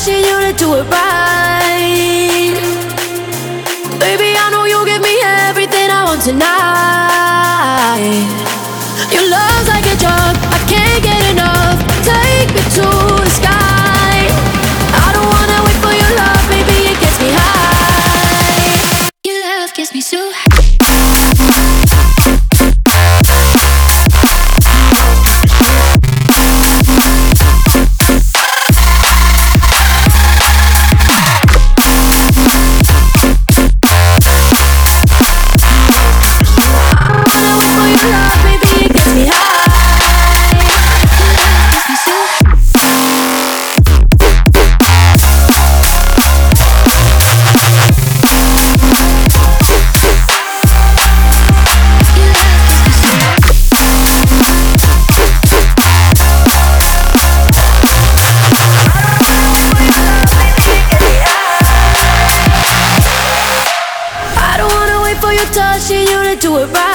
touching you to do it right. Baby, I know you'll give me everything I want tonight. Your love's like a drug, I can't get enough. Take me to the sky. I don't wanna wait for your love, baby, it gets me high. Your love gets me so high. Touching you to do it right.